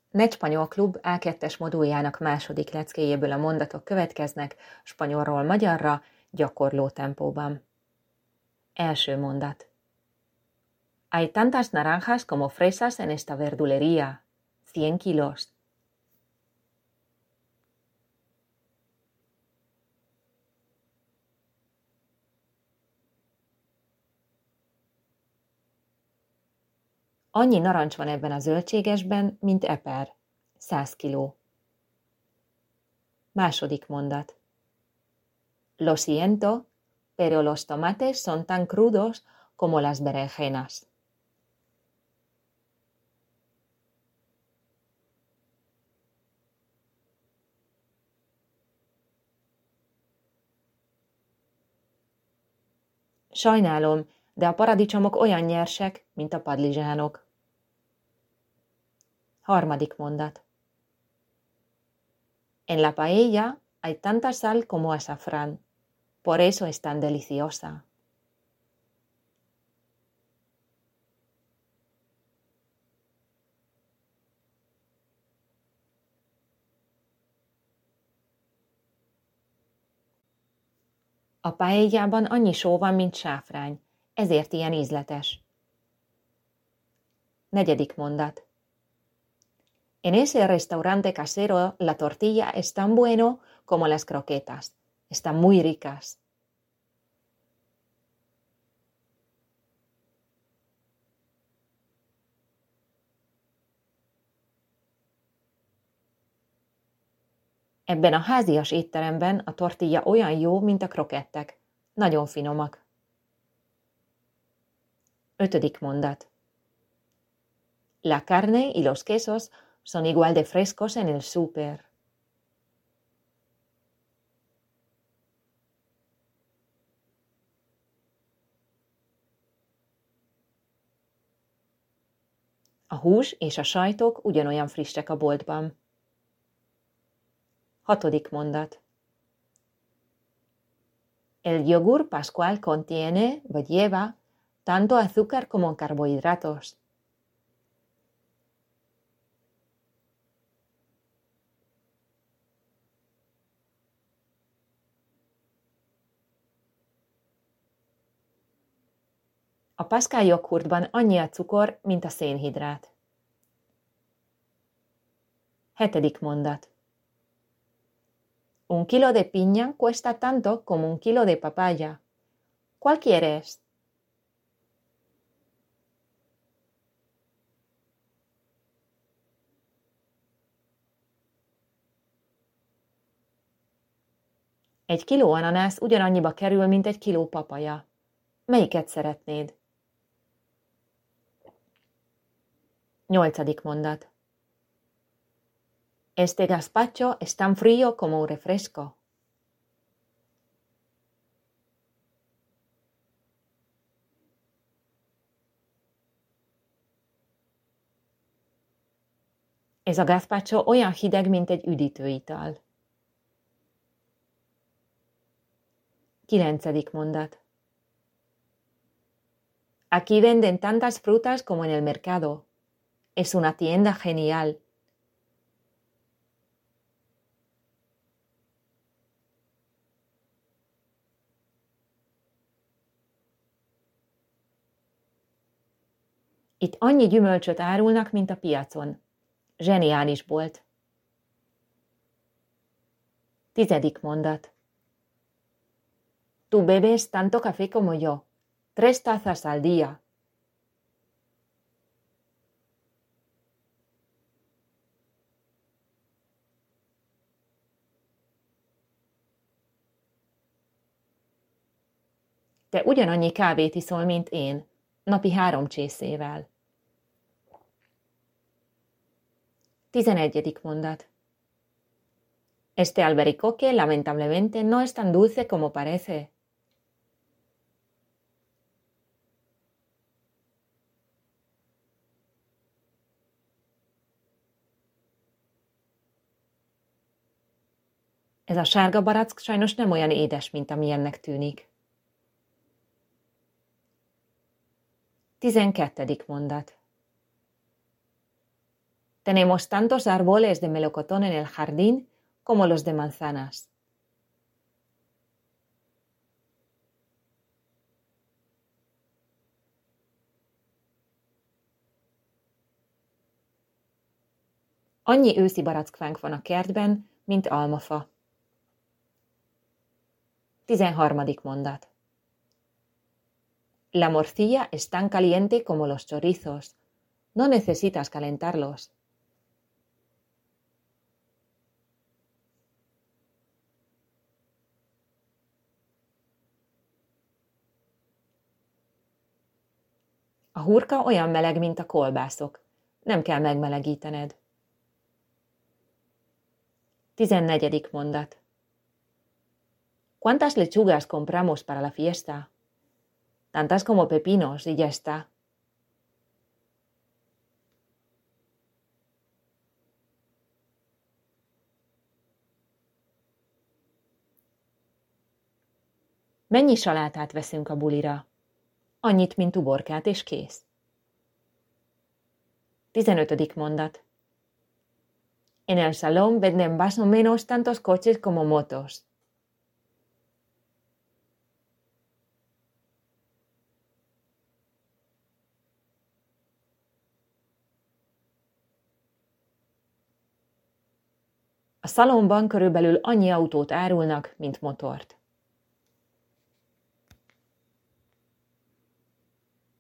Negy spanyol klub A2-es moduljának második leckéjéből a mondatok következnek, spanyolról magyarra, gyakorló tempóban. Első mondat. Hay tantas naranjas como fresas en esta verdulería. 100 kilos. Annyi narancs van ebben a zöldségesben, mint eper. 100 kiló. Második mondat. Lo siento, pero los tomates son tan crudos como las berenjenas. Sajnálom, de a paradicsomok olyan nyersek, mint a padlizsánok. Harmadik mondat. En la paella hay tanta sal como azafrán. Por eso es tan deliciosa. A paellában annyi só van, mint sáfrány, ezért ilyen ízletes. Negyedik mondat. En ese restaurante casero la tortilla es tan bueno como las croquetas. Están muy ricas. Ebben a házias étteremben a tortilla olyan jó, mint a krokettek. Nagyon finomak. Ötödik mondat. La carne y los quesos son igual de frescos en el súper. A hús és a sajtok ugyanolyan frissek a boltban. Hatodik mondat. El yogur pascual contiene, vagy lleva, tanto azúcar como carbohidratos. A Pascal joghurtban annyi a cukor, mint a szénhidrát. Hetedik mondat. Un kilo de piña cuesta tanto como un kilo de papaya. ¿Cuál quieres? Egy kiló ananász ugyanannyiba kerül, mint egy kiló papaja. Melyiket szeretnéd? Nyolcadik mondat. Este gazpacho es tan frío como un refresco. Ez a gazpacho olyan hideg, mint egy üdítőital. Kilencedik mondat. Aquí venden tantas frutas como en el mercado. Es una tienda genial. Itt annyi gyümölcsöt árulnak, mint a piacon. Zseniális bolt. Tizedik mondat. Tu bebes tanto café como yo. 3 tazas al día. Te ugyanannyi kávét iszol, mint én, napi 3 csészével. 11. mondat. Este albaricoque lamentablemente no es tan dulce como parece. Ez a sárga barack sajnos nem olyan édes, mint amilyennek tűnik. 12. mondat. Tenemos tantos árboles de melocotón en el jardín como los de manzanas. Annyi őszi barackfánk van a kertben, mint almafa. 13. mondat. La morcilla es tan caliente como los chorizos. No necesitas calentarlos. A hurka olyan meleg, mint a kolbászok. Nem kell megmelegítened. 14. mondat. ¿Cuántas lechugas compramos para la fiesta? Tantas como pepinos y ya está. Mennyi salátát veszünk a bulira? Annyit, mint uborkát, és kész. 15. mondat. En el salón venden más o menos tantos coches como motos. A szalomban körülbelül annyi autót árulnak, mint motort.